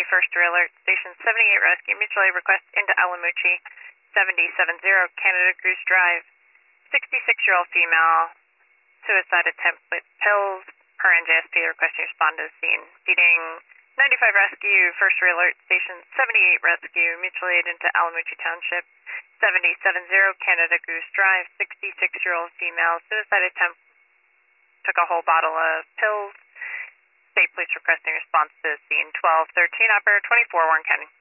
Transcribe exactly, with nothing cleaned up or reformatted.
First Alert, Station seventy-eight Rescue, mutual aid request into Alamucci, seventy seventy Canada Goose Drive. sixty-six-year-old female, suicide attempt with pills, her N J S P requesting respond to the scene. Feeding ninety-five Rescue, First Alert, Station seventy-eight Rescue, mutual aid into Alamucci Township, seventy seventy Canada Goose Drive. sixty-six-year-old female, suicide attempt, took a whole bottle of pills. State police requesting response to the scene. twelve thirteen, operator twenty-four, Warren County.